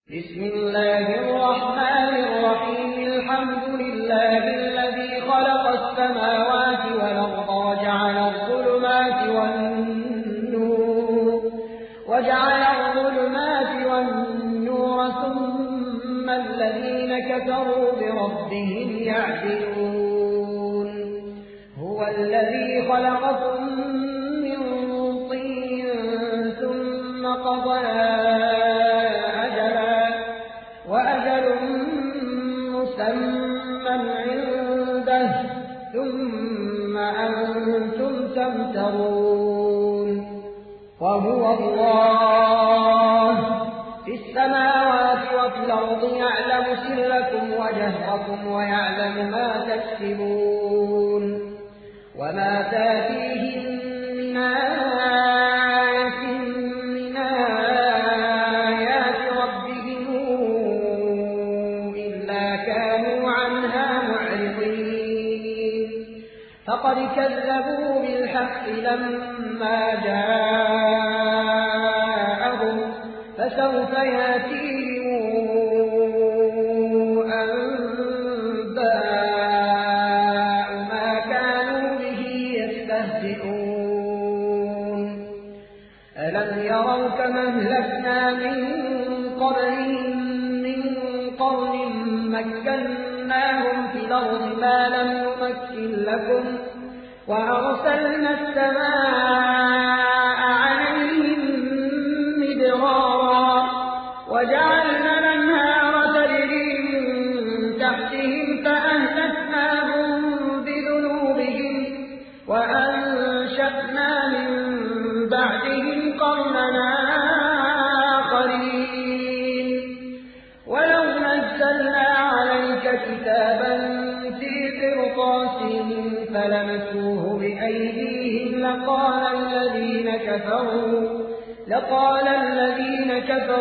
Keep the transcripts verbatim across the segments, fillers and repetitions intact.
بسم الله الرحمن الرحيم الحمد لله الذي خلق السماوات والأرض وجعل الظلمات والنور وجعل الظلمات والنور ثم الذين كفروا بربهم يعدلون هو الذي خلقكم من طين ثم قضى وأجل مسمى عنده ثم أنتم تمترون وهو الله في السماوات وفي الأرض يعلم سركم وجهركم ويعلم ما تكسبون وما تاتيهم من آية من آيات ربهم فقد كذبوا بالحق لما جاءهم فسوف ياتيهم أنباء ما كانوا به يستهزئون ألم يروا كما أهلكنا من قبلهم من قرن مكناهم في الأرض ما لم نمكن لكم وأرسلنا السماء عليهم مدرارا وجعلنا الأنهار تجري من تحتهم فأهلكناهم بذنوبهم وأنشأنا من بعدهم قرننا آخرين ولو نزلنا عليك كتابا في قرطاس فلمسوه بأيديهم لقال الذين كفروا لقال الذين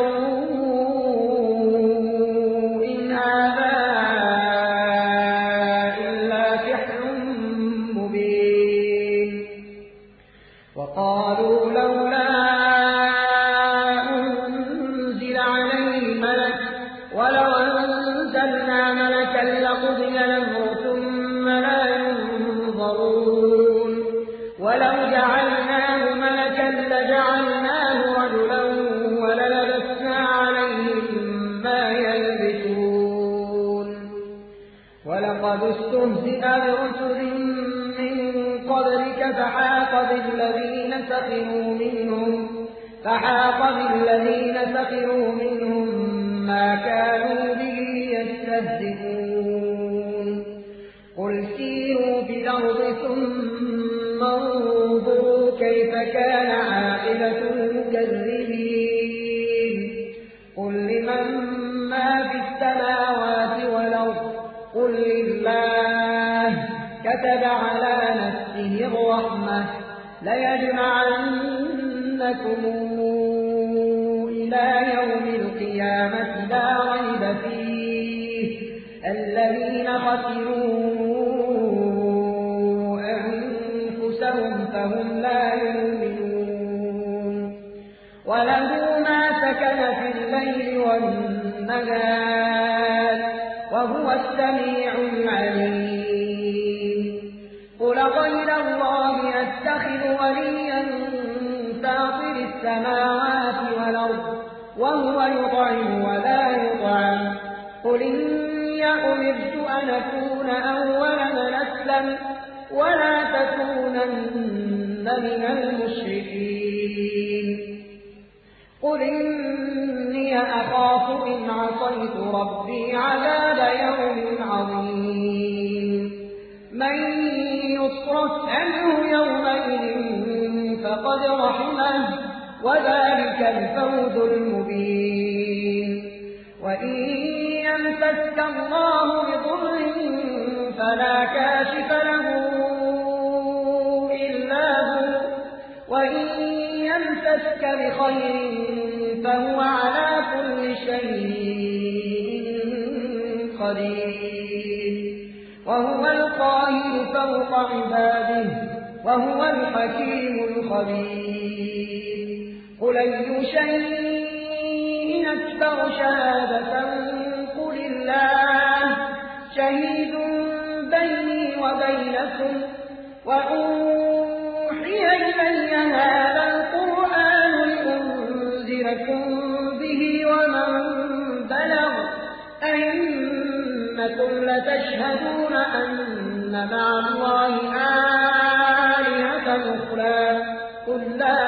كفروا إن هذا إلا سحر مبين وقالوا لولا أنزل عليه ملك ولو أنزلنا ملكا لقضي الأمر ثم لا ينظرون ولو جعلناه ملكا لجعلناه رجلا وللبسنا عليهم ما يلبسون ولقد استهزئ برسل من قبلك فحاق بالذين سخروا منهم فحاق بالذين سخروا منهم ما كانوا به يستهزئون قل سيروا في الأرض ثم انظروا كيف كان عاقبة المكذبين قل لمن ما في السماوات والأرض قل لله كتب على نفسه الرحمة ليجمعنكم إلى يوم القيامة لا ريب فيه الذين خسروا أنفسهم فهم لا يؤمنون وله ما سكن في الليل والنهار وهو السميع العليم قل غير الله أتخذ وليا فاطر السماوات والأرض وهو يطعم ولا يطعم قل إني أمرت أن أكون أول من أسلم ولا تكونن من المشركين قل إني أخاف إن عصيت ربي عذاب يوم عظيم من يصرف عنه يومئذ فقد رحمه وذلك الفوز المبين وإن يمسك الله بضر فلا كاشف له إلا هو وإن يمسك بخير فهو على كل شيء قدير وهو القاهر فوق عباده وهو الحكيم الخبير قل أي شيء أكبر شهادة وأوحي إلي هذا القرآن لأنذركم به ومن بلغ أئنكم لتشهدون أن مع الله آلهة أخرى قل لا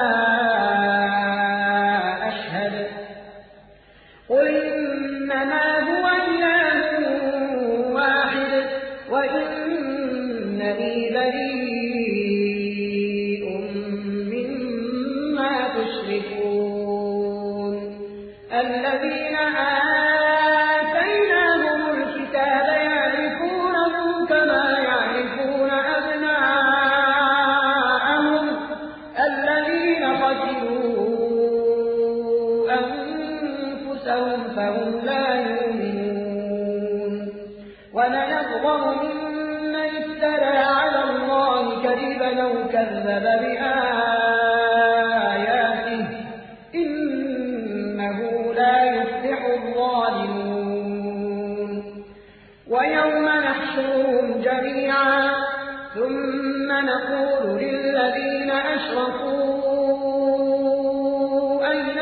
أشهد قل إنما هو إله واحد وإنني بريء مما تشركون الذين آتيناهم الكتاب يعرفونه كما يعرفون أبناءهم الذين خسروا أنفسهم فهم لا يؤمنون ومن أظلم ممن افترى على الله كذبا أو كذب بآياته إنه لا يفلح الظالمون ويوم نحشرهم جميعا ثم نقول للذين أشركوا أين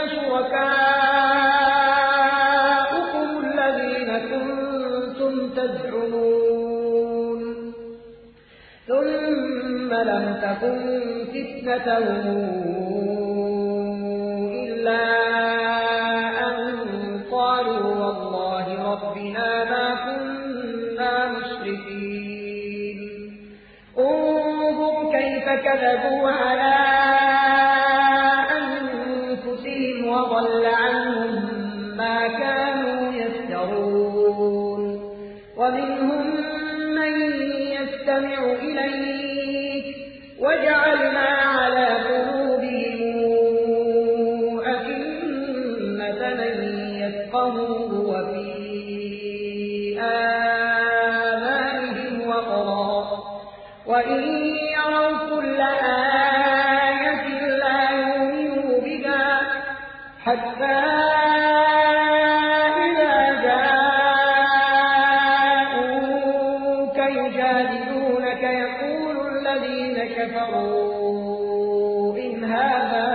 شركاؤكم الذين كنتم تزعمون ثم لم تكن فتنتهم إلا أن قالوا والله ربنا ما كنا مشركين انظر كيف كذبوا على أنفسهم وضل عنهم ما كانوا يفترون ومنهم من يستمع إليك وجعلنا على قلوبهم أكنة من يفقهوه وفي آذانهم وقرا وإن يروا كل آية لا يؤمنوا بها حتى إذا جاءوك يجادلونك يقول الذين كفروا إن هذا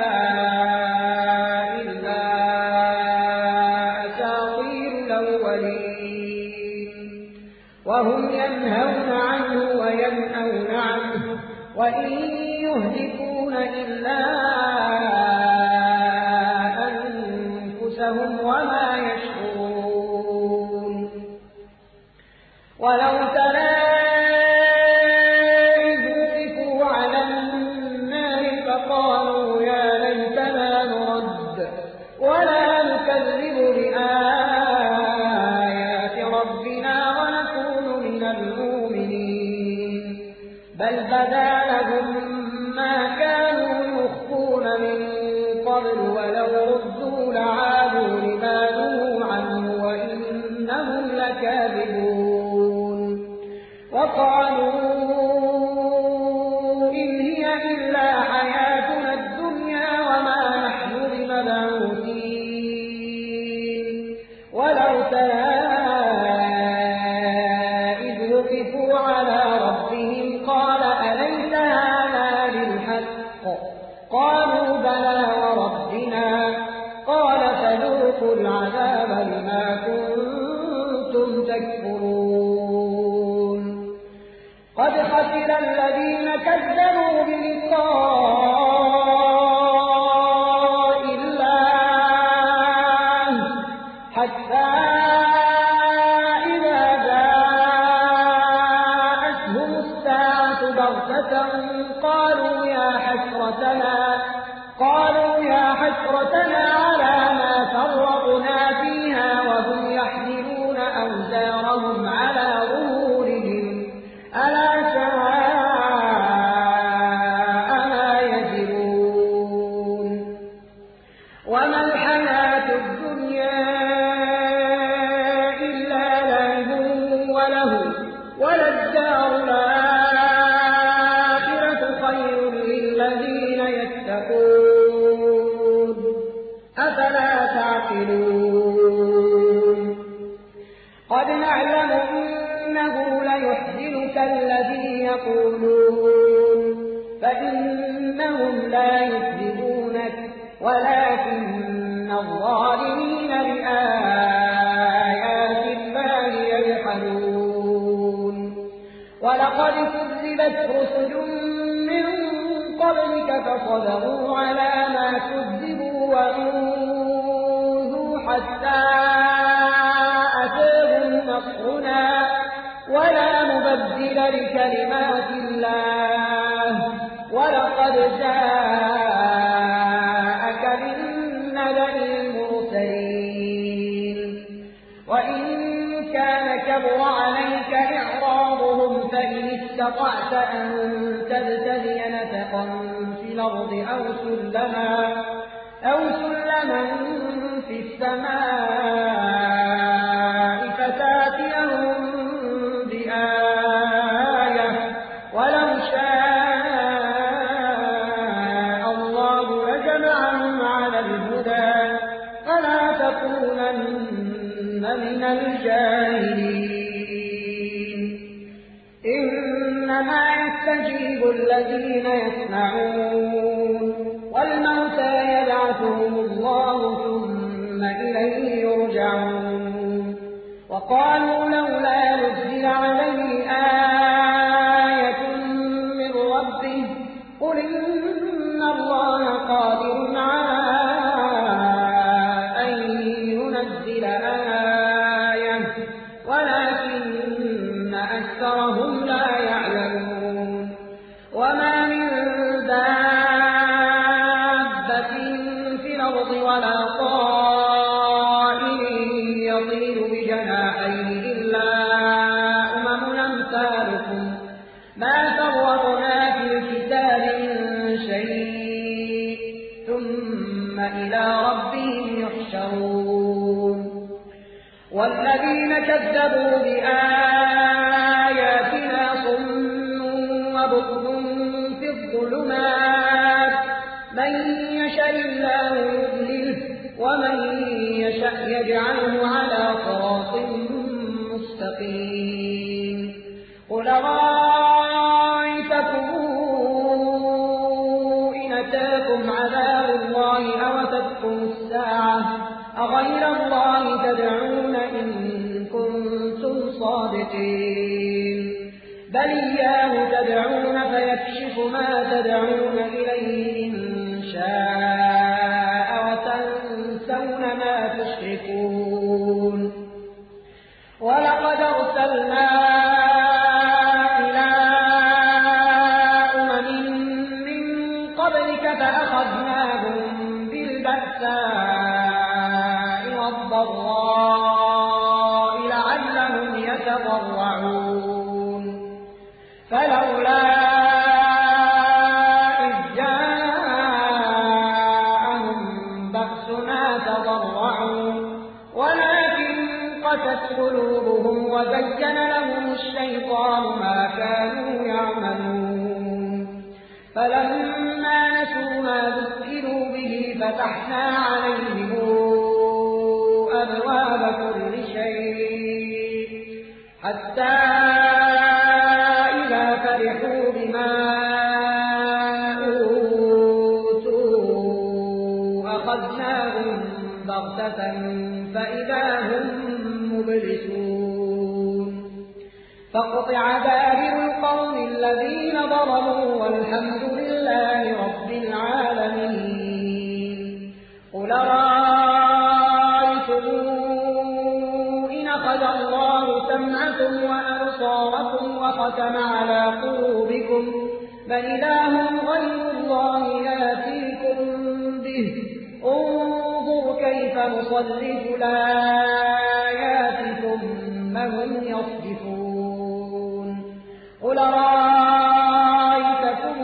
إلا أساطير الأولين وهم ينهون عنه وينأون عنه وإن يهلكون إلا أنفسهم وما يشعرون ولو ترى إذ وقفوا على النار فقالوا يا ليتنا نرد ولا نكذب بآيات ربنا ونكون من المؤمنين بل بدا لهم ما كانوا يخفون من قبل ولو ردوا لعادوا لما نهوا عنه وإنهم لكاذبون وقالوا إن هي إلا حياتنا الدنيا وما نحن بمبعوثين ولو ترى إذ وقفوا على ربهم قال أليس هذا بالحق قالوا بلى وربنا قال فذوقوا العذاب بما كنتم تكفرون قد خسر الذين كذبوا بلقاء الله حتى إذا جاءتهم الساعة بغتة قالوا يا حسرتنا قالوا يا حسرتنا على ما فرطنا فيها وهم يحملون أوزارهم على ظهورهم ألا ساء ما يزرون وما الحياة الدنيا إلا لعب وله وللدار الآخرة خير للذين يتقون أفلا تعقلون قد نعلم إنه ليحزنك الذي يقولون فإنهم لا يكذبونك ولكن الظالمين بآيات الله يجحدون. ولقد كذبت رسل من قبلك فصبروا على ما كذبوا وأوذوا حتى أتاهم نصرنا ولا مبدل لكلمات الله ولقد جاءك من نبأ المرسلين. وإن كان كبر عليك إعراضهم فإن استطعت أن تبتغي نفقا في الأرض أو سلما أو سلما في السماء فتأتيهم بآية ولو شاء الله لجمعهم على الهدى فلا تكونن من الجاهلين. إنما يستجيب الذين يسمعون والموتى يبعثهم الله ثم إليه يرجعون. وقالوا لولا نزل عليه آية من ربه قل إن الله قادر على أن ينزل آية ولكن أكثرهم لا يعلمون. وما من دابة في الأرض ولا طائر يطير بجناحيه إلا أمم أمثالكم ما فرطنا في الكتاب من شيء ثم إلى ربهم يحشرون. والذين كذبوا بآياتنا صم وبكم في الظلمات من يشاء الله يضلله ومن يشاء يجعله على صراط مستقيم. قل رأيتكم إن أتاكم عذاب الله أو أتتكم الساعة أغير الله تدعون إن كنتم صادقين بل إياه تدعون فيكشف ما تدعون إليه إن شاء وتنسون ما تشركون. ولقد أرسلنا إلى أمم من قبلك فأخذناهم بالبأساء والضراء لعلهم يتضرعون. فلولا إذ جاءهم بأسنا تضرعوا ولكن قست قلوبهم وزين لهم الشيطان ما كانوا يعملون. فلما نسوا ما ذكروا به فتحنا عليهم أبواب كل شيء حتى إذا فرحوا بما أوتوا أخذناهم بغتة فإذا هم مبلسون. فقطع دابر القوم الذين ظلموا والحمد لله رب العالمين. قل رأيتم إن أخذ الله سمعكم وأبصاركم وختم على قلوبكم بل إله غير الله يأتيكم به انظر كيف نصرف الآيات ثم هم يصدفون. قل رأيتكم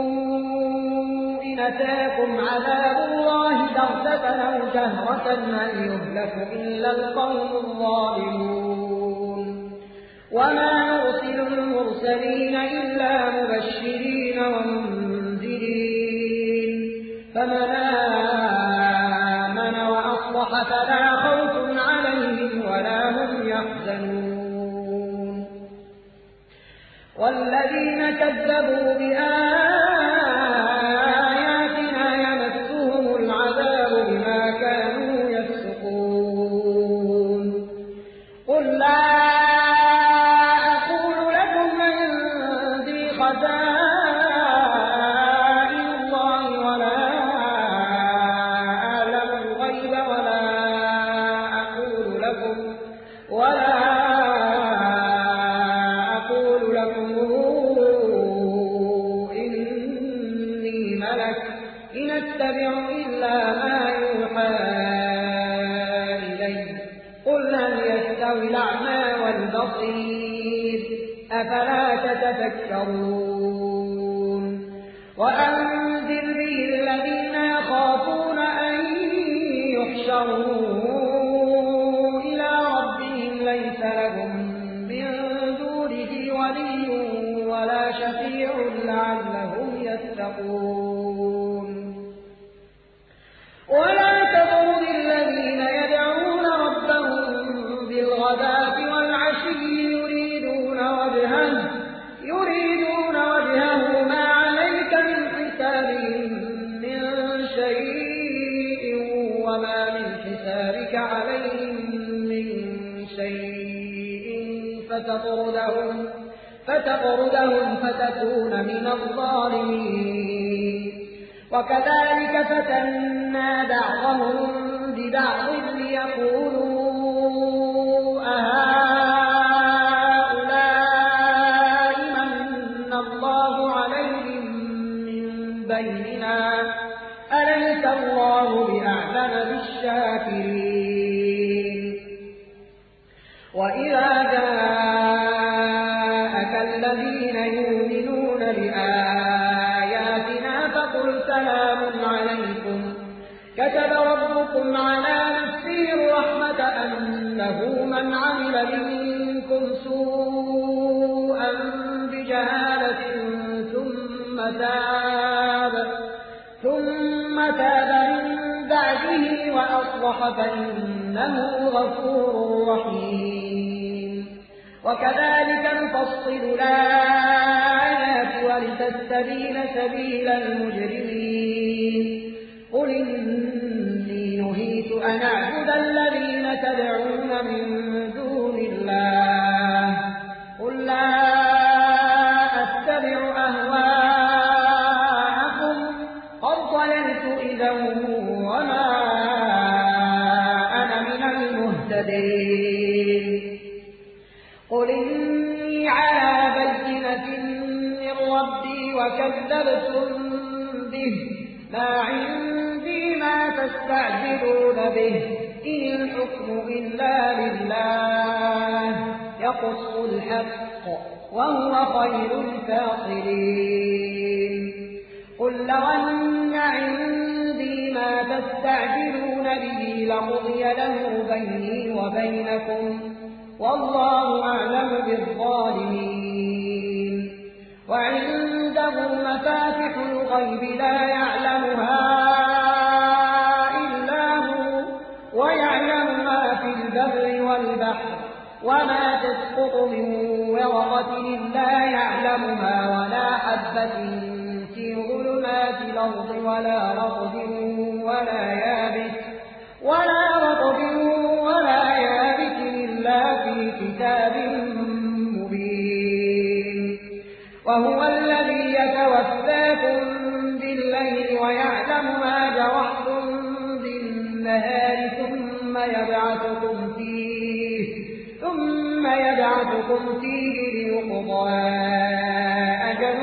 إن أتاكم عذاب الله بغتة أو جهرة هل يهلك إلا القوم الظالمون. وما نرسل المرسلين إلا مبشرين ومنذرين فمن آمن وأصلح فلا خوف عليهم ولا هم يحزنون. والذين كذبوا بآياتنا ولا أقول لكم إني ملك إن أتبع إلا ما يوحى إلي قل هل يستوي الأعمى والبصير أفلا تتفكرون وأنذر به الذين يخافون أن يحشروا إلى ربهم ليس لهم من دونه ولي ولا شفيع لعلهم يتقون ولا تطرد الذين يدعون ربهم بالغداة والعشي يريدون وجهه يريدون وجهه ما عليك من حسابهم من شيء وما من حسابك عليهم من شيء فتطردهم فتطردهم فتكون من الظالمين وكذلك فتنا بعضهم ببعض ليقولوا أهؤلاء من الله عليهم من بيننا أليس الله بأعلم بالشاكرين وإذا جاءك الذين يؤمنون بآياتنا فقل سلام عليكم كتب ربكم على نفسه الرحمة أنه من عمل منكم سوءا بجهالة ثم تاب ثم تاب من بعده وأصلح فإنه غفور رحيم وكذلك نفصل الآيات ولتستبين سبيل المجرمين قل إني نهيت أن أعبد الذين تدعون من دون الله قل لا أتبع أهواءكم قد ضللت إذا وما أنا من المهتدين قل إني على بينة من ربي وكذبتم به ما عندي ما تستعجلون به إن الحكم إلا لله يقص الحق وهو خير الفاصلين قل لو أن عندي ما تستعجلون به لقضي الأمر بيني وبينكم والله أعلم بالظالمين وعنده مفاتح الغيب لا يعلمها إلا هو ويعلم ما في البر والبحر وما تسقط من ورقة إلا يعلمها ولا حبة في ظلمات الأرض ولا رطب ولا يابس ولا رطب ولا يابس إلا في كتاب مبين وهو الذي يتوفاكم بالليل ويعلم ما جرحتم بالنهار ثم يبعثكم فيه ثم يبعثكم فيه ليقضى أجل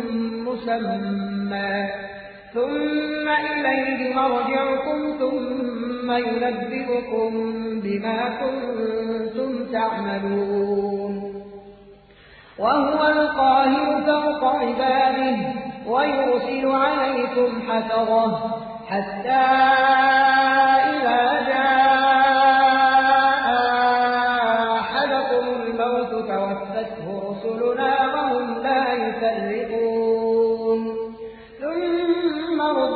مسمى ثم إليه مرجعكم ثم ينبئكم بما كنتم تعملون وهو القاهر فوق عباده ويرسل عليكم حفظه حتى إذا جاء أحدكم الموت توفته رسلنا وهم لا يفرقون ثم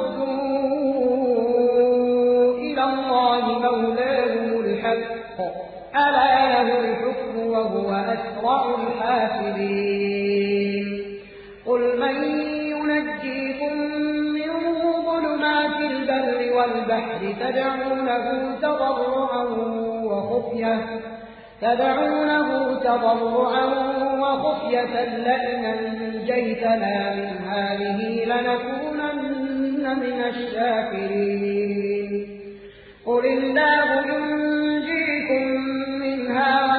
ردوا إلى الله مولاهم الحق ألا له الحكم وهو أسرع الحاسبين قل من ينجيكم من ظلمات البر والبحر تدعونه تضرعا وخفية تدعونه تضرعا وخفية لئن أنجيتنا من هذه لنكونن من الشاكرين قل الله ينجيكم منها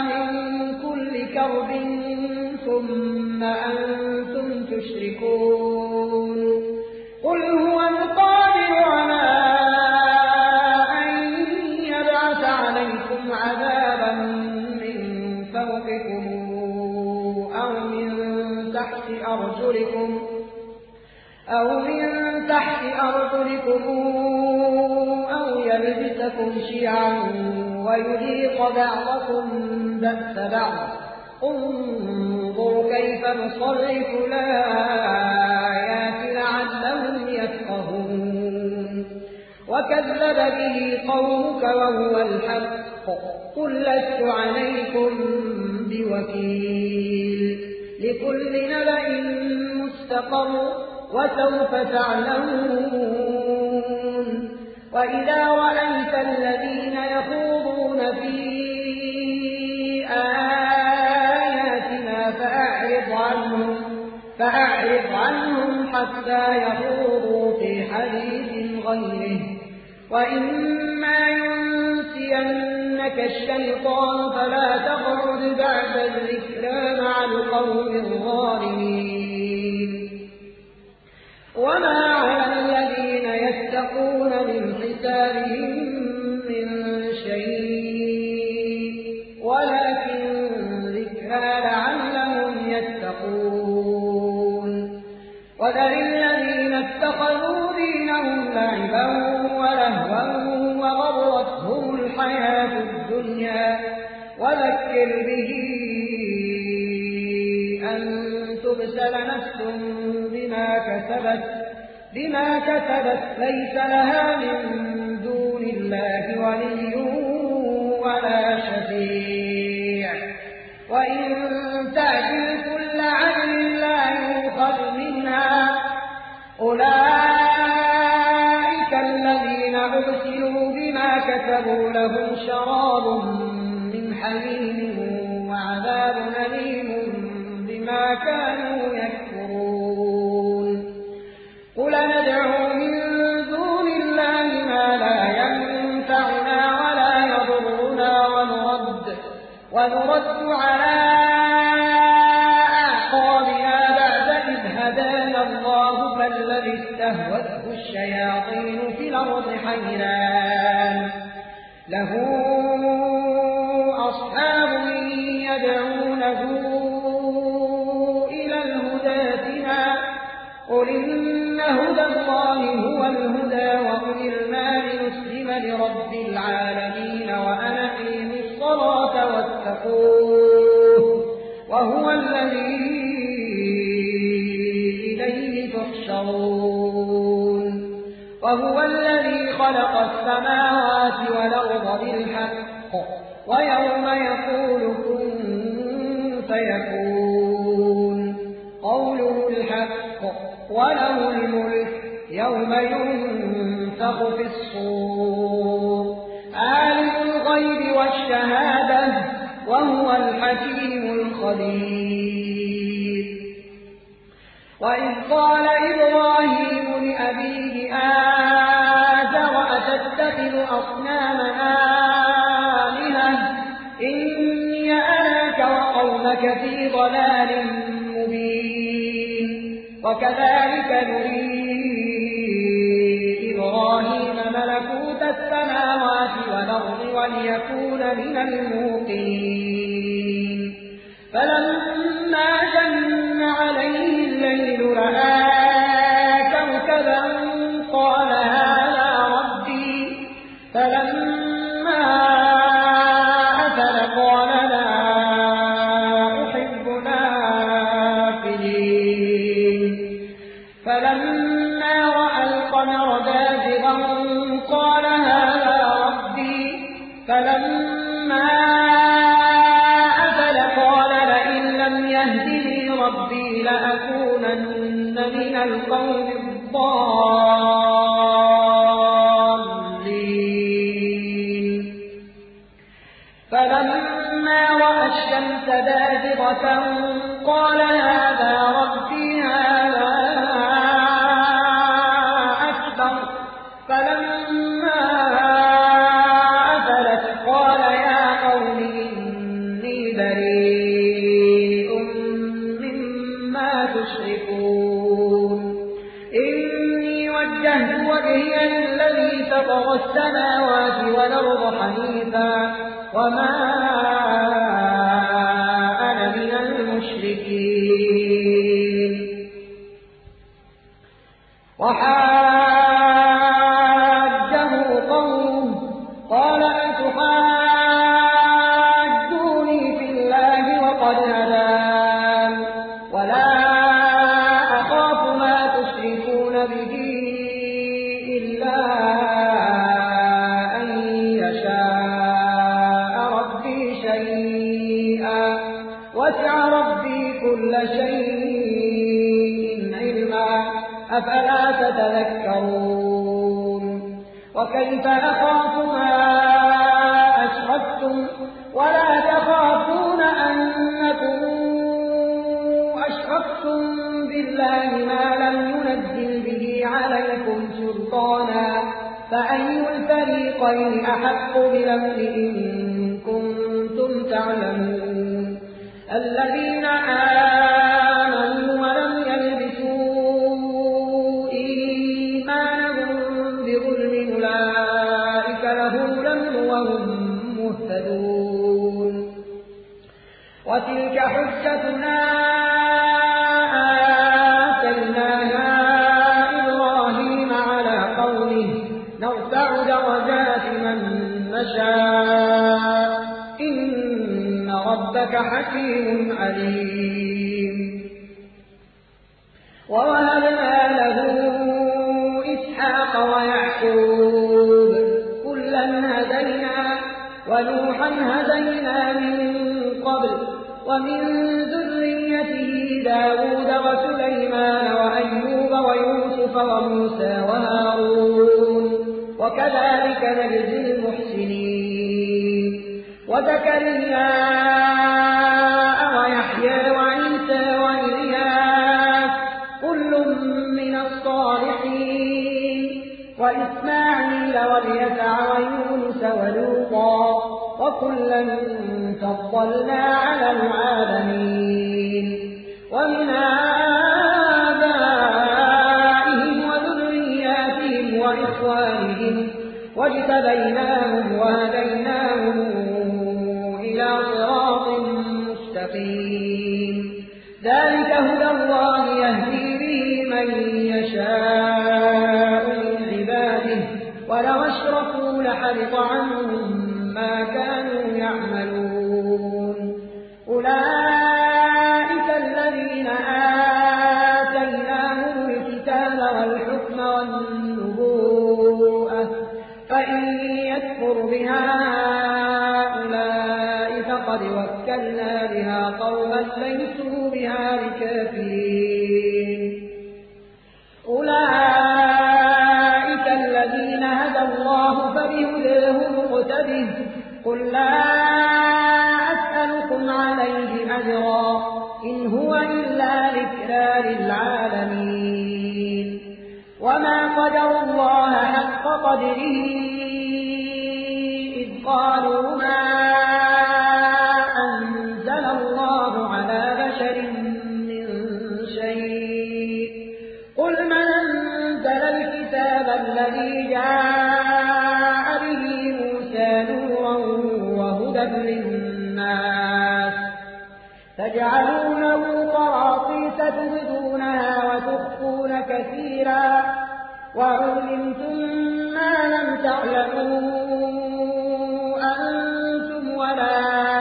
تحت أرجلكم أو من تحت أرجلكم أو يلبسكم شيعا ويذيق بعضكم بأس بعض انظر كيف نصرف الآيات لعلهم يفقهون وكذب به قومك وهو الحق قل لست عليكم بوكيل لكل نبأ مستقر وسوف تعلمون وإذا رأيت الذين يخوضون في آياتنا فأعرض عنهم, فأعرض عنهم حتى يخوضوا في حديث غيره وإما ينسينك الشيطان فلا تقعد بعد الذكرى مع القوم الظالمين وما على الذين يتقون من حسابهم من شيء ولكن ذكرى لعلهم يتقون وذر الذين اتخذوا دينهم لعبا ولهوا وغرتهم الحياة الدنيا وذكر به أن تبسل نفس بما كسبت بما كسبت ليس لها من دون الله ولي ولا شفيع وإن تعدل كل عدل لا يؤخذ منها أولئك الذين أبسلوا بما كسبوا لهم شراب من حميم وعذاب أليم بما كانوا يكفرون قل ندعو من دون الله ما لا ينفعنا ولا يضرنا ونرد, ونرد على أعقابنا بعد إذ هدانا الله كالذي استهوته الشياطين في الأرض حيران له أصحاب يدعونه إلى الهدى ائتنا قل إن هدى الله هو الهدى وأمرنا لنسلم لرب العالمين وأن أقيموا الصلاة واتقوه وهو الذي إليه تحشرون وهو الذي خلق السماوات والأرض بالحق ويوم يقول كن فيكون قوله الحق وله الملك يوم ينفخ في الصور عالم الغيب والشهادة وهو الحكيم الخبير وإذ قال إبراهيم لأبيه آزر أتتخذ أصناما آلهة إني أراك وقومك في ضلال مبين وكذلك نري إبراهيم ملكوت السماوات والأرض وليكون من الموقنين فلما جن عليه الليل رأى كوكبا قال هذا ربي فلما أفل قال لا أحب الآفلين فلما رأى القمر بازغا قال هذا ربي فلما أفل قال لئن لم يهدني ربي لأكونن من القوم الضالين فلما رأى الشمس بازغة قال هذا ربي هذا أكبر فلما أفلت قال يا قوم إني بريء مما تشركون إني وجهت وجهي للذي فطر السماوات والأرض حنيفا وما أنا من المشركين وسع ربي كل شيء علما أفلا تتذكرون وكيف أخاف ما أشركتم ولا تخافون أنكم أشركتم بالله ما لم ينزل به عليكم سلطانا فأي الفريقين أحق بالأمن إن كنتم تعلمون الذين آمنوا ولم يلبسوا إيمانهم بظلم أولئك لهم الأمن وهم مهتدون وتلك حجتنا آتيناها إبراهيم على قومه نرفع درجات من نشاء إن ربك حكيم عليم ووهبنا له إسحاق ويعقوب كلا هدينا ونوحا هدينا من قبل ومن ذريته داود وسليمان وأيوب ويوسف وموسى وهارون وكذلك نجزي المحسنين وزكريا ويحيى وعيسى وإلياس كل من الصالحين وإسماعيل واليسع ويونس ولوطا وكلا فضلنا على العالمين ومن آبائهم وذرياتهم وإخوانهم واجتبيناهم وهديناهم إلى صراط مستقيم ذلك هدى الله يهدي به من يشاء من عباده ولو أشركوا لحبط عنهم ما كانوا يعملون أولئك الذين آتيناهم الكتاب والحكم والنبوءة فإن يكفر بها هؤلاء فقد وكلنا بها قوما ليسوا بها بكافرين أولئك الذين هدى الله فبهداه مقتده قل لا أسألكم عليه أجرا إن هو إلا ذكرى للعالمين وما قدر الله حق قدره إذ قالوا ما أنزل الله على بشر من شيء قل من أنزل الكتاب الذي جاء به موسى نورا وهدى للناس تجعلونه قراطيس تبدونها وتخفون كثيرا وعلمتم ما لم تعلموا أنتم ولا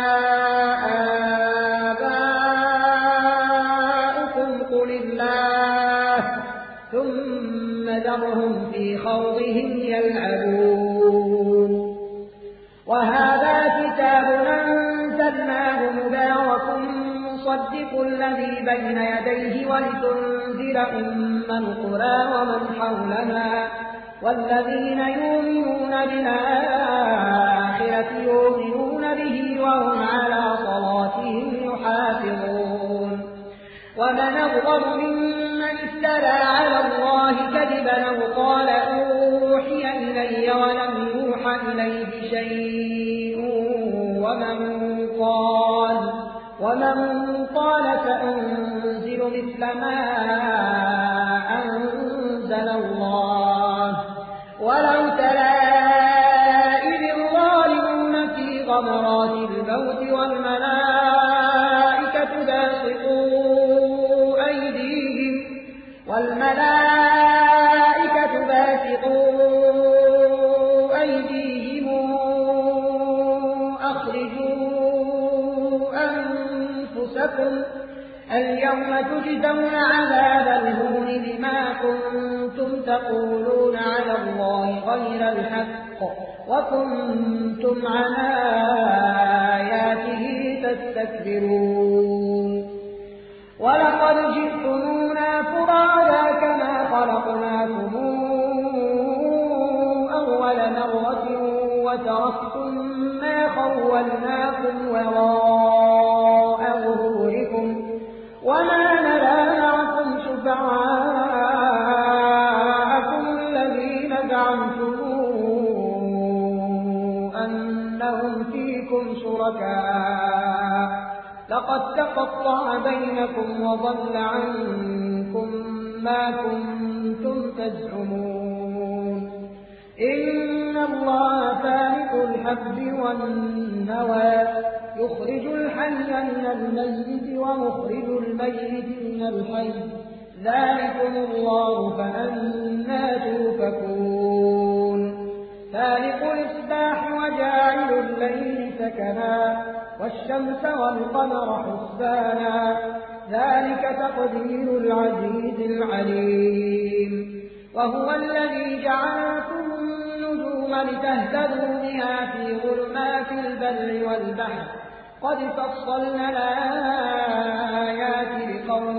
آباؤكم قل الله ثم ذرهم في خوضهم يلعبون وهذا كتاب أنزلناه مبارك مصدق الذي بين يديه ولتنذر أم القرى ومن حولها والذين يؤمنون بالآخرة يؤمنون به وهم على صلاتهم يحافظون ومن أظلم ممن افترى على الله كذبا أو قال أوحي إلي ولم يوحى إليه شيء ومن قال ومن قال فأنزل مثل ما أنزل الله ولو ترى إذ الظالمون في غمرات الموت والملائكة باسطوا أيديهم والملائكة باسطوا أيديهم أخرجوا أنفسكم اليوم تجزون عذاب الهون بما كنتم تقولون على الله غير الحق وكنتم عن آياته تستكبرون لقد جئتمونا فرادا كما خلقناكم أول مرة وتركتم ما خولناكم وراء ظهوركم وما نرى معكم شفعاءكم الذين زعمتم أنهم فيكم شركاء لقد تقطع بينكم وضل عنكم ما كنتم تزعمون إن الله فالق الحب والنوى يخرج الحي من الميت ومخرج الميت من الحي ذلكم الله فأنى توفكون فالق الإصباح وجاعل الليل سكنا والشمس والقمر حسبانا ذلك تقدير العزيز العليم وهو الذي جعلكم النجوم لتهتدوا بها في ظلمات البر والبحر قد فصلنا الآيات لقوم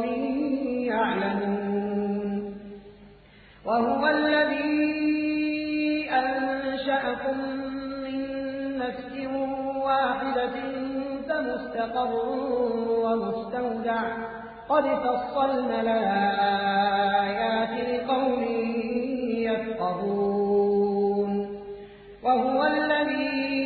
يعلمون وهو الذي أنشأكم من نفس واحدة فمستقر ومستودع قد فصلنا الآيات لقوم يفقهون وهو الذي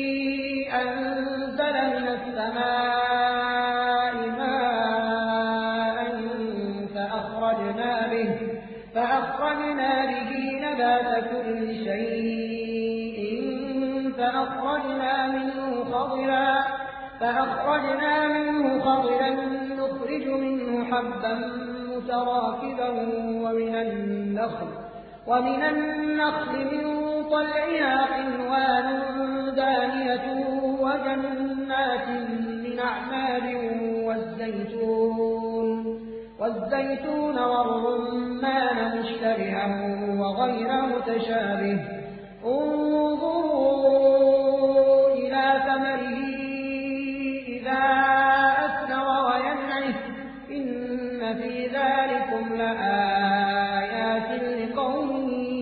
أنزل من السماء ماء فأخرجنا به فأخرجنا به نبات كل شيء فأخرجنا منه خضرا فأخرجنا منه خضرا نخرج منه حبا متراكبا ومن النخل ومن النخل من طلعها قنوان دانية وجنات من أعناب والزيتون والزيتون والرمان مشتبها وغير متشابه انظروا إلى ثمره إذا أثمر وينعه إن في ذلكم لآيات لقوم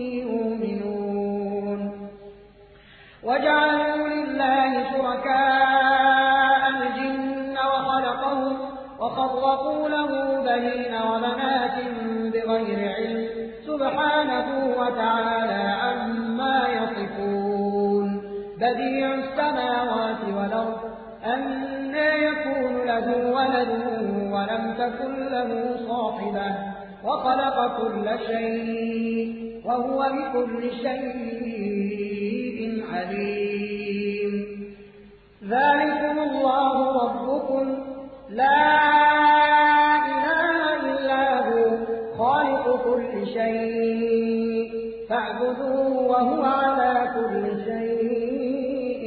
يؤمنون وجعلوا لله شركاء الجن وخلقهم وخرقوا له بنين وبنات بغير علم سبحانه وتعالى عما يصفون بديع السماوات والأرض أنى يكون له ولد ولم تكن له صاحبة وخلق كل شيء وهو بكل شيء عليم ذلكم الله ربكم لا إله إلا هو خالق كل شيء فاعبدوه وهو على كل شيء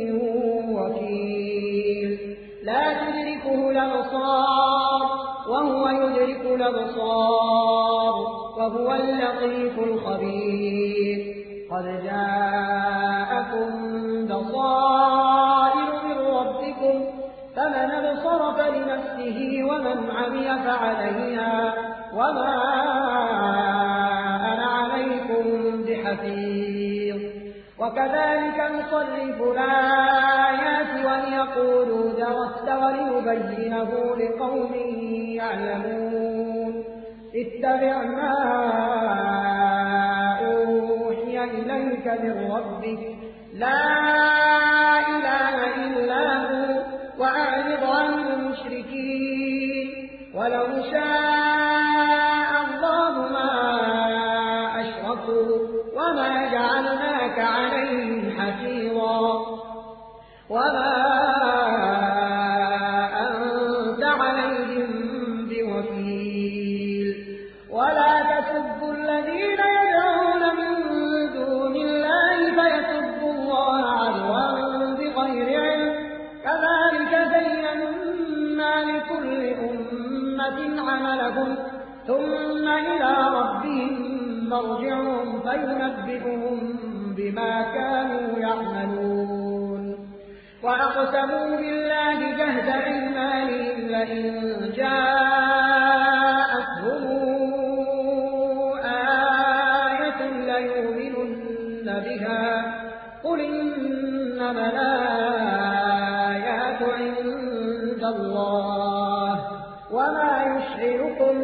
وكيل لا تدركه الأبصار وهو يدرك الأبصار وهو اللطيف الخبير قد جاءكم بصائر من ربكم فمن أبصر فلنفسه ومن عمي فعليها وما أنا عليكم بحفيظ وكذلك نصرف الآيات وليقولوا درست ولنبينه لقوم يعلمون اتبع ما أوحي إليك من ربك لا إله إلا هو وأعرض عن المشركين ولو شاء الله ما أشركوا وما جعلناك عليهم حفيظا وما أنت عليهم بوكيل ولا تسبوا الذين يدعون من دون الله فيسبوا الله عدوا بغير علم كذلك زينا لكل أمة عملهم ثم إلى ربهم مرجعهم فينبئهم بما كانوا يعملون وأقسموا بالله جهد أيمانهم لئن جاءوا عند الله وما يشعركم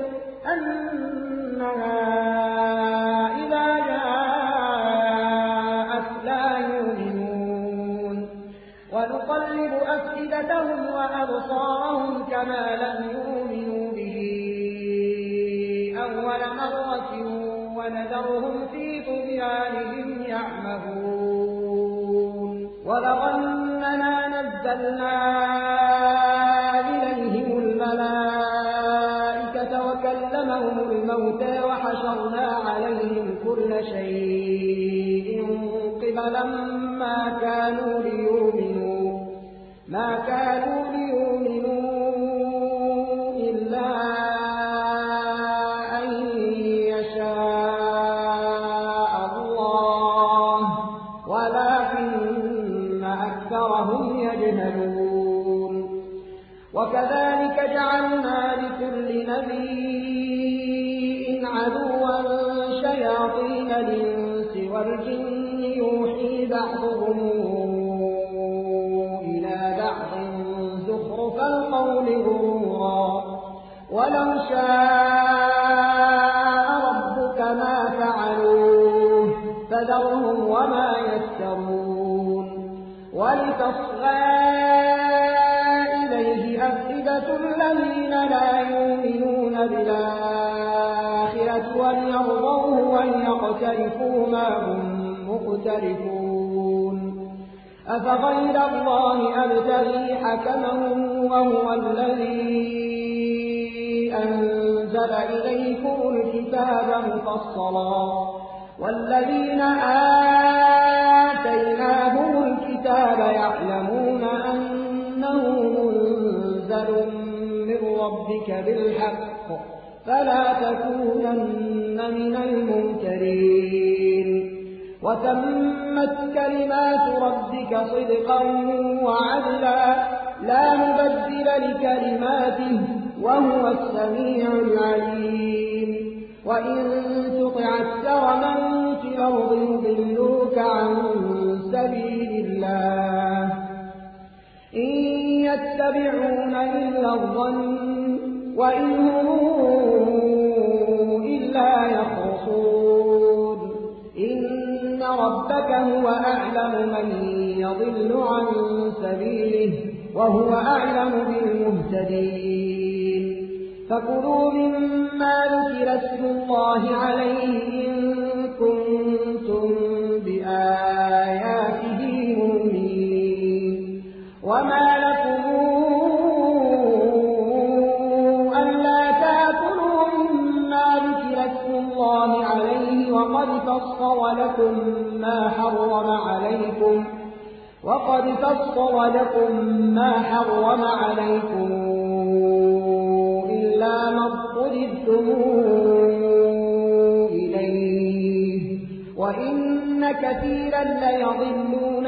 أنها إذا جاءت لا يؤمنون ونقلب أفئدتهم وأبصارهم كما لم يؤمنوا به أول مرة ونذرهم في طغيانهم يعمهون ولو أننا نزلنا إليهم الملائكة وكلمهم الموتى وحشرنا عليهم كل شيء قبلا ما كانوا ليؤمنوا ما كانوا ليؤمنوا إلا أن يشاء الله ولكن أكثرهم يجهلون وكذلك جعلنا لكل نبي عدوا شياطين الإنس والجن يوحي بعضهم إلى بعض زخرف القول غرورا ولو شاء ربك ما فعلوه فذرهم وما يفترون ولتصغى إليه أفئدة الذين لا يؤمنون بالآخرة وليرضوه وليقترفوا ما هم مقترفون أفغير الله أبتغي حكما وهو الذي أنزل إليكم الكتاب مفصلا والذين آتيناهم الكتاب يعلمون أنه منزل من ربك بالحق فلا تكونن من الممترين وتمت كلمات ربك صدقا وعدلا لا مبدل لكلماته وهو السميع العليم وإن تطع أكثر من في الأرض يضلوك عن سبيل الله إن يتبعون إلا الظن وإن هم إلا يخرصون إن ربك هو أعلم من يضل عن سبيله وهو أعلم بالمهتدين فكلوا مما ذكر اسم الله عليه إن كنتم بآياته مؤمنين وما لكم ألا تأكلوا مما ذكر اسم الله عليه وقد فصل لكم ما حرم عليكم وقد فصل لكم ما حرم عليكم إلا ما اضطررتم إليه وإن كثيرا ليضلون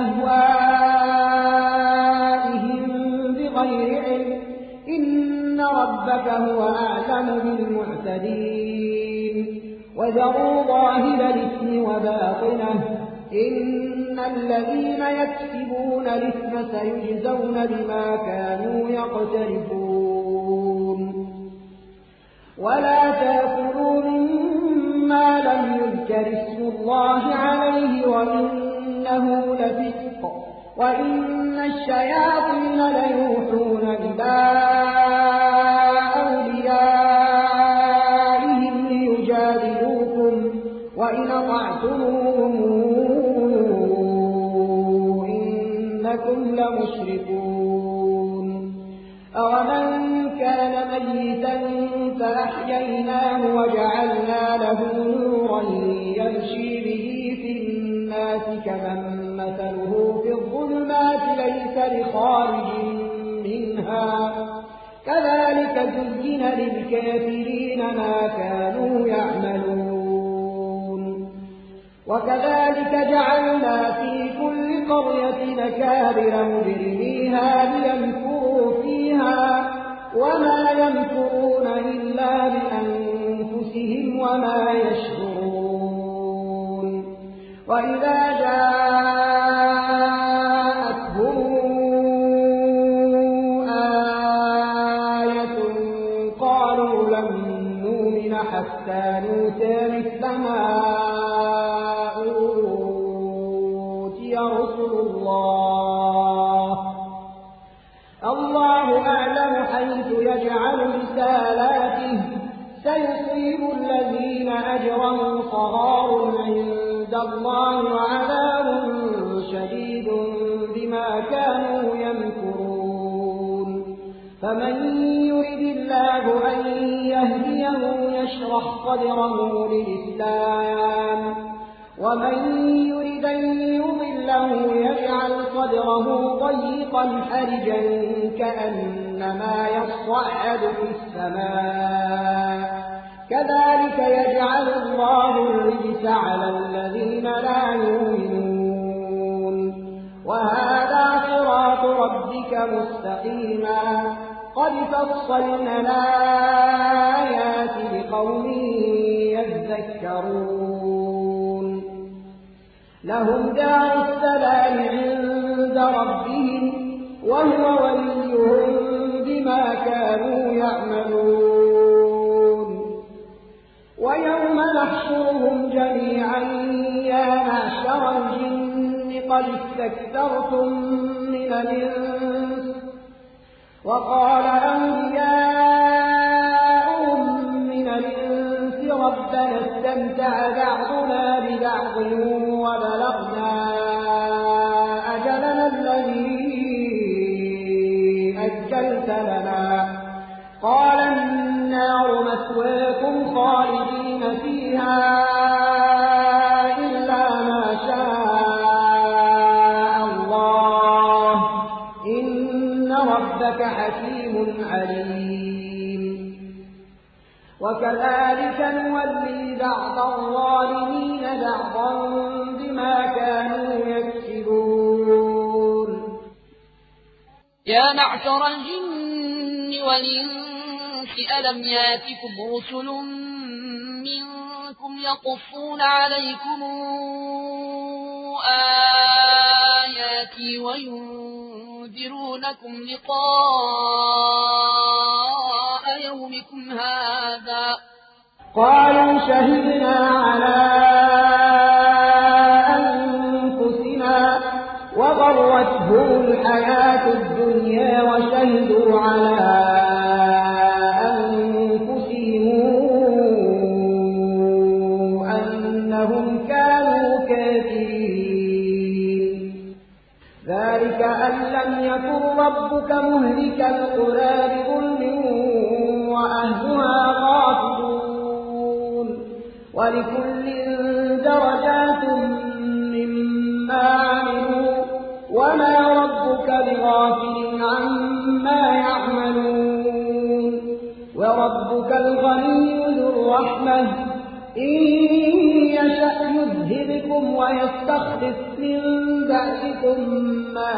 بأهوائهم بغير علم إن ربك هو أعلم بالمعتدين وذروا ظاهر الإثم وباطنه إن الذين يكسبون الإثم سيجزون بما كانوا يقترفون ولا تأكلوا مما لم يذكر اسم الله عليه وإنه لفسق وإن الشياطين ليوحون إلى أوليائهم ليجادلوكم وإن أطعتموهم إنكم لمشركون أومن كان ميتا فأحييناه وجعلنا له نورا يمشي به في الناس كمن مثله في الظلمات ليس بخارج منها كذلك زين للكافرين ما كانوا يعملون وكذلك جعلنا في كل قرية أكابر مجرميها ليمكروا فيها وما يمكرون إلا بأنفسهم وما يشعرون وإذا جاءتهم حتى نؤتى مثل ما أوتي رسل الله الله أعلم حيث يجعل رسالاته سيصيب الذين أجرموا صغار عند الله وعذاب شديد بما كانوا يمكرون فمن يرد الله أن يهديه يشرح صدره للإسلام ومن يرد أن يضله يجعل صدره ضيقا حرجا كأنما يصعد في السماء كذلك يجعل الله الرجس على الذين لا يؤمنون وهذا صراط ربك مستقيما قد فصلنا الآيات لقوم يذكرون لهم دار السلام عند ربهم وهو وليهم بما كانوا يعملون ويوم نحشرهم جميعا يا معشر الجن قد استكثرتم من الإنس وقال أنبياؤهم من الإنس ربنا استمتع بعضنا ببعض وبلغنا أجلنا الذي أجلت لنا قال النار مثواكم خالدين فيها إلا ما شاء الله إن ربك حكيم عليم وكذلك نولي بعض الظالمين بعضا بما كانوا يكسبون يا معشر الجن والإنس ألم ياتكم رسل منكم يقصون عليكم آياتي وينذرونكم لقاء يومكم هذا قالوا شهدنا على أنفسنا وغرتهم الحياة الدنيا وشهدوا على أنفسهم أنهم كانوا كافرين ذلك أن لم يكن ربك مهلك القرى بظلم وأهلها غافلون ولكل درجات مما عملوا وما ربك بغافل عما يعملون وربك الغني ذو الرحمة إن يشأ يذهبكم ويستخلف من بعدكم ما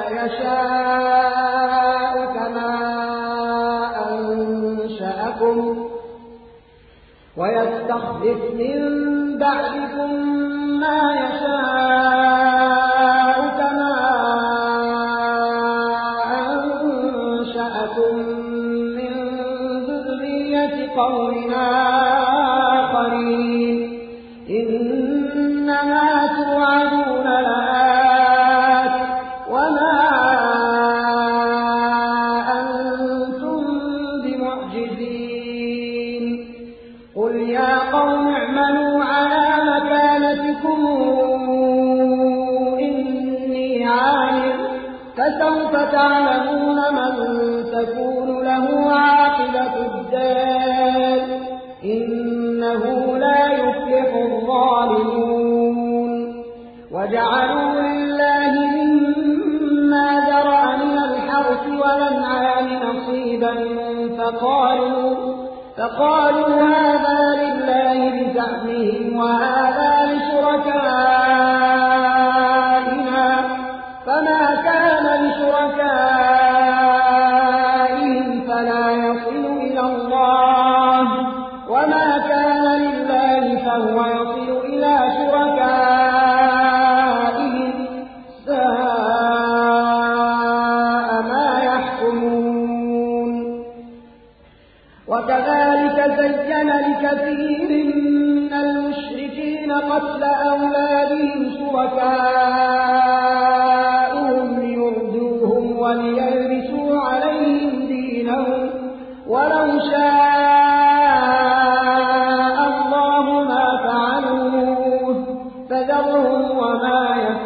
يشاء كما أنشأكم ويستخلف من بعدكم ما يشاء كما أنشأكم من ذرية قوم آخرين إنما توعدون لآت وما أنتم بمعجزين قل يا قوم اعملوا على مكانتكم إني عامل فسوف تعلمون من تكون له عاقبة الدار إنه لا يفلح الظالمون وجعلوا لله مما ذرأ من الحرث والأنعام نصيبا فقالوا فقالوا هذا لله بزعمهم وهذا لشركائنا فما كان لشركائهم فلا يصل إلى الله وما كان لله فهو يصل إلى شركائهم ساء ما يحكمون وكذلك زين لكثير من المشركين قتل أولادهم شركاؤهم ليردوهم وليلبسوا عليهم دينهم ولو شاء الله ما فعلوه فذرهم وما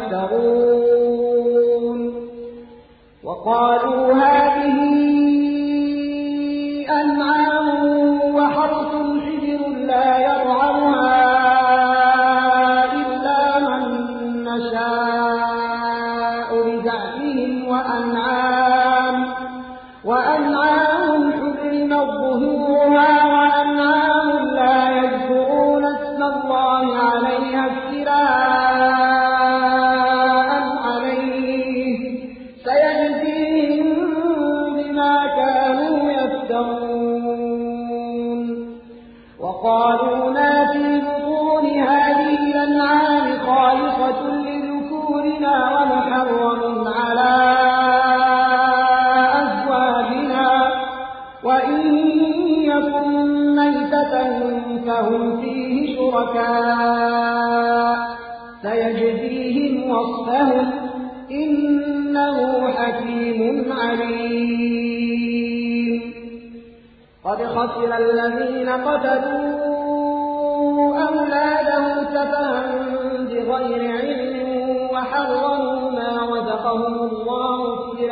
يفترون. وقالوا هذه أنعام وحرث حجر لا يرعرها إلا من نشاء بزعمهم وأنعام وأنعام حرمت ظهورها وأنعام لا يذكرون اسم الله عليها افتراء عليه سيجزيهم بما كانوا يفترون. وقالوا ما في بطون هذه الأنعام خالصة لذكورنا ومحرم على أزواجنا وإن يكن ميتة فهم فيه شركاء سيجزيهم وصفهم إنه حكيم عليم. قد خسر الذين قتلوا أولادهم سفها بغير علم وحرموا ما رزقهم الله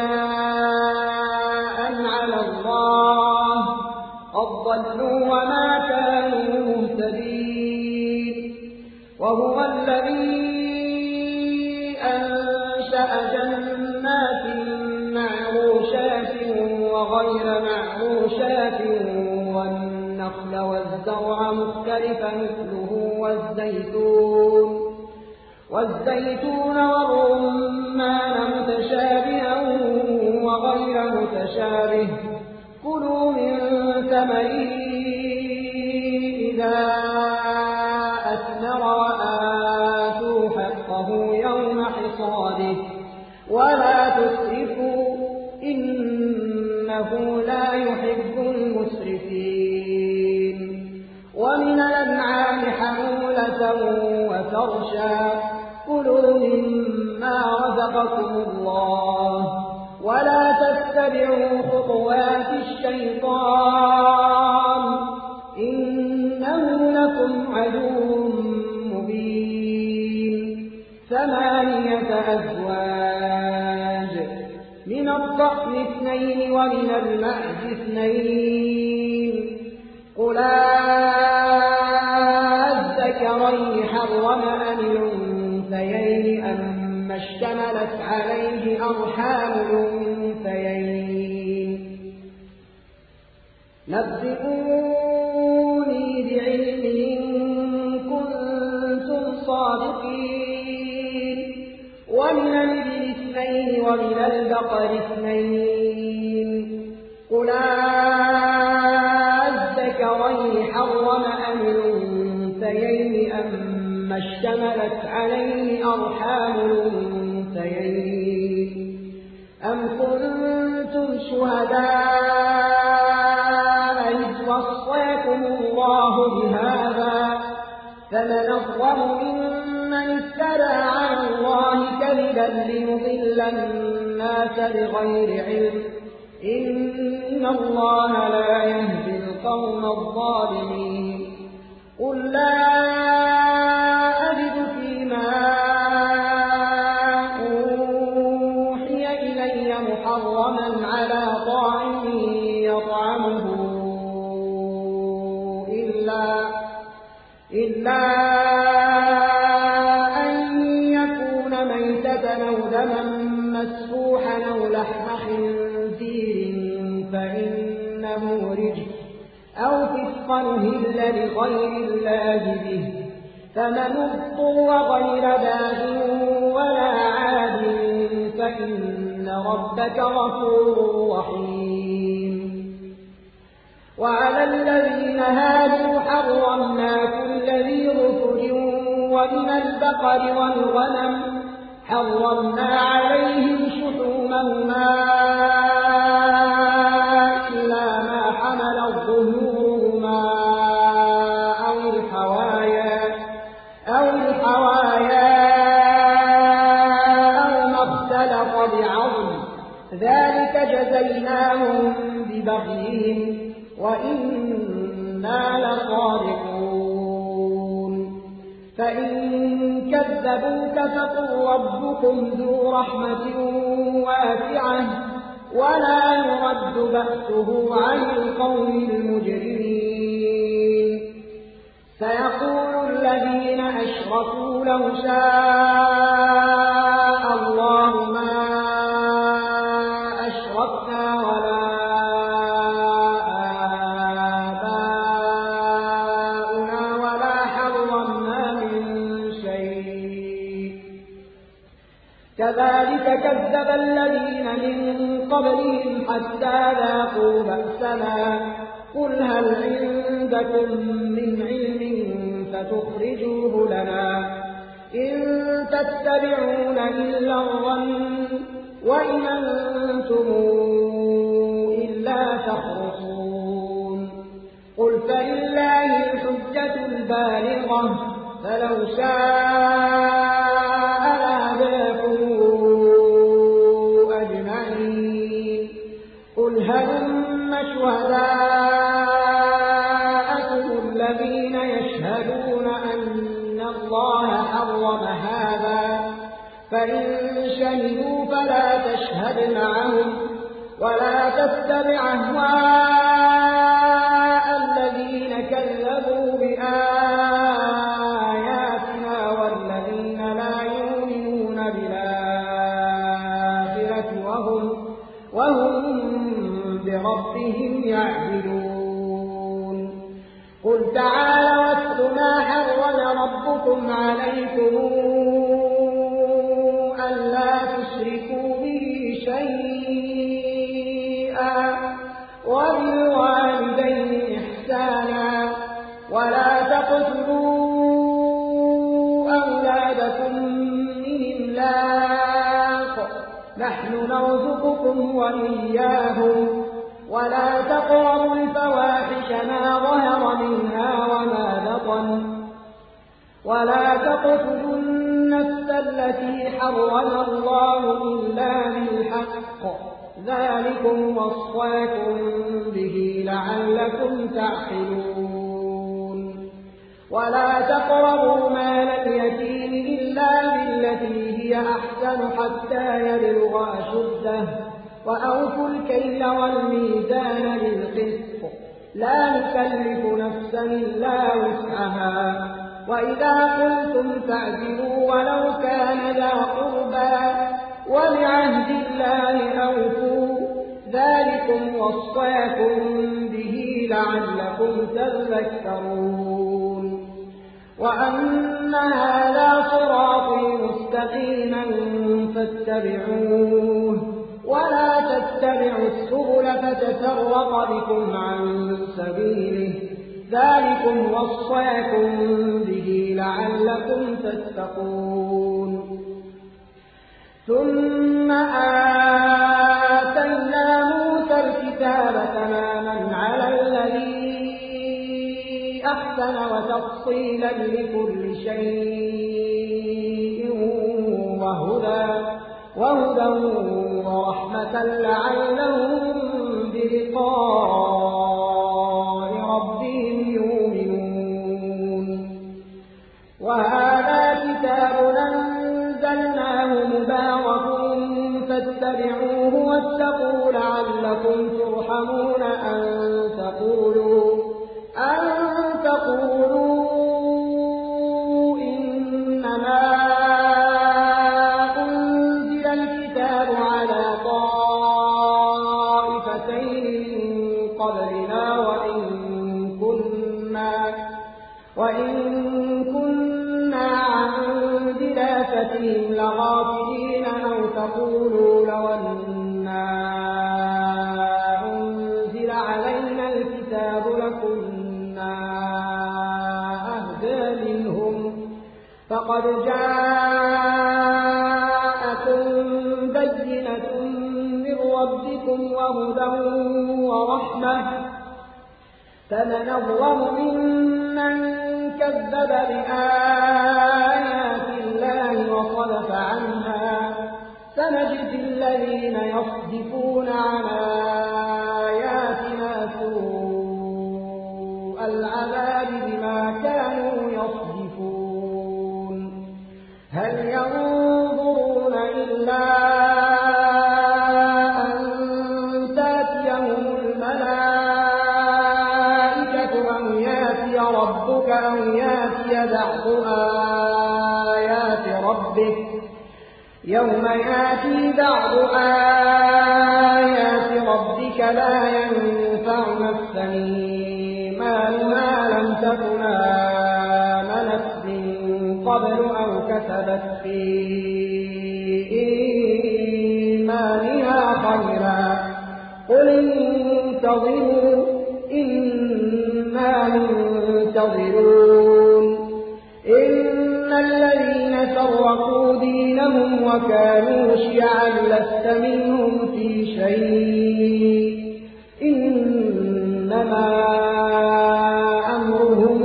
افتراء على الله قد ضلوا وما كانوا مهتدين. وهو الذي أنشأ جنات معروشات وغير معروشات والنخل والزرع مختلفا مثله والزيتون والزيتون والرمان متشابها وغير متشابه كلوا من ثمره إذا أثمر وآتوا حقه يوم حصاده ولا تسرفوا إنه لا يحب المسرفين. ومن الأنعام حمولة وفرشا كلوا مما رزقكم الله ولا تتبعوا خطوات الشيطان إنه لكم عدو مبين. ثمانية أزواج من الضأن اثنين ومن المعز اثنين قل أذكرين حرم أم الأنثيين أما اشتملت عليه أرحام الأنثيين نبئوني بعلم إن كنتم صادقين. ومن الإبل اثنين ومن البقر اثنين قل أذكرين حرم أم الأنثيين أما اشتملت عليه أرحام الأنثيين أم كنتم شهداء إذ وصاكم الله بهذا فمن أظلم ممن افترى على الله كذبا ليضل الناس بغير علم إن الله لا يهدي القوم الظالمين. قل لا أجد فيما أوحي إلي محرما على طاعم يطعمه إلا إلا أن يكون ميتة أو دما مسفوحا أو لحم خنزير فإنه رجس أو فسقا أهل لغير الله به فمن اضطر غير باغ ولا عاد فإن ربك غفور رحيم. وعلى الذين هادوا حرمنا كل ذي ظفر ومن البقر والغنم حرمنا عليهم شحومهما إلا ما حملت ظهورهما بغيهم وإنا لصادقون فإن كذبوك فقل ربكم ذو رحمة واسعة ولا يرد بأسه عن القوم المجرمين سيقول الذين أشركوا لو شاء الله ما أشركنا ولا آباؤنا ولا حرمنا من شيء كذلك كذب الذين من قبلهم حتى ذاقوا بأسنا قل هل عندكم من علم فتخرجوه لنا إن تتبعون إلا الظن وإن أنتم إلا تخرصون قل فلله الحجة البالغة فلو شاء لهداكم أجمعين قل هلم شهداءكم الذين يشهدون أن الله حرم هذا فإن شهدوا فلا تشهد معهم ولا تتبع أهواء الذين كذبوا بآياتنا والذين لا يؤمنون بالآخرة وهم, وهم بربهم يعدلون قل تعالوا واتل ما حرم ربكم عليكم ألا تشركوا به شيئا وبالوالدين إحسانا ولا تقتلوا أولادكم من إملاق نحن نرزقكم وإياهم ولا تقربوا الفواحش ما ظهر منها وما بطن ولا تقتلوا النفس التي حرم الله إلا بالحق ذلكم وصاكم به لعلكم تعقلون ولا تقربوا مال اليتيم إلا بالتي هي أحسن حتى يبلغ أشده وأوفوا الكيل والميزان بالقسط لا نكلف نفسا إلا وسعها وإذا قلتم فاعدلوا ولو كان ذا قربى وبعهد الله أوفوا ذلكم وصاكم به لعلكم تذكرون وأن هذا صراطي مستقيما فاتبعوه ولا تتبعوا السبل فتفرق بكم عن سبيله ذلكم وصاكم به لعلكم تتقون ثم آتينا موسى الكتاب تماما على الذي أحسن وتفصيلا لكل شيء وهدى وهدى ورحمة لعلهم بلقاء ربهم يؤمنون وهذا كتاب أنزلناه مبارك فاتبعوه واتقوا لعلكم ترحمون أن تقولوا أن تقولوا إنما وإن كنا عن دراستهم لغافلين أو تقولوا لو أنا أنزل علينا الكتاب لكنا أهدى منهم فقد جاءكم بينة من ربكم وهدى ورحمة فمن أظلم ممن كذب بآيات الله وصدف عنها سنجزي الذين يصدفون عن آيات أو ياتي بعض آيات ربك يوم ياتي بعض آيات ربك لا ينفع نفسا إيمانها لم تكن آمنت من قبل أو كسبت في إيمانها خيرا قل انتظروا إنا منتظرون إن الذين فرقوا دينهم وكانوا شيعا لست منهم في شيء إنما أمرهم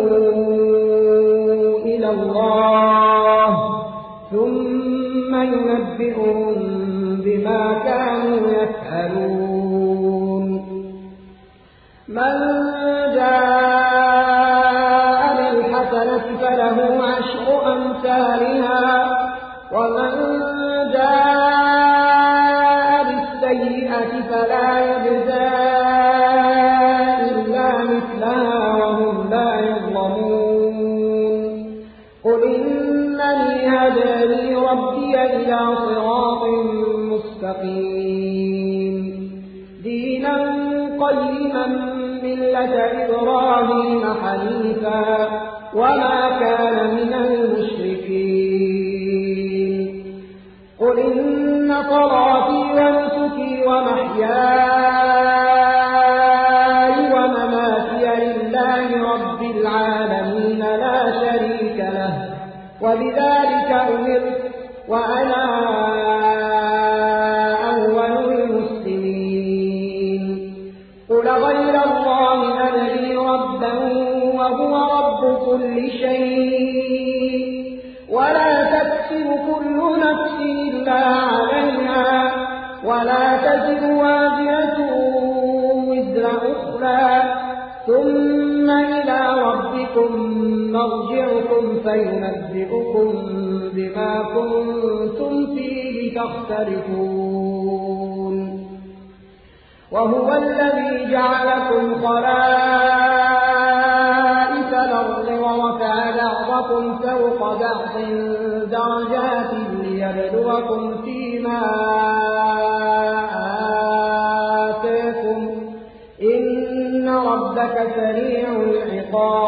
إلى الله ثم ينبئهم بما كانوا يفعلون من جاء بالحسنة فله عشر أمثالها ومن جاء بالسيئة فلا يجزى إلا مثلها وهم لا يظلمون قل إنني هداني ربي إلى صراط مستقيم دينا قيما ملة إبراهيم حنيفا وما كان من المشركين قل إن صلاتي ونسكي ومحياي ومماتي لله رب العالمين لا شريك له وبذلك أمرت وأنا أول المسلمين قل غير الله أبغي ربا وهو رب كل شيء ولا تكسب كل نفس إلا عليها ولا تزر وازرة وزر أخرى ثم إلى ربكم مرجعكم فينبئكم بما كنتم فيه تختلفون وهو الذي جعلكم خلائف الأرض ورفع بعضكم فوق بعض درجات ليبلوكم فيما آتاكم إن ربك سريع العقاب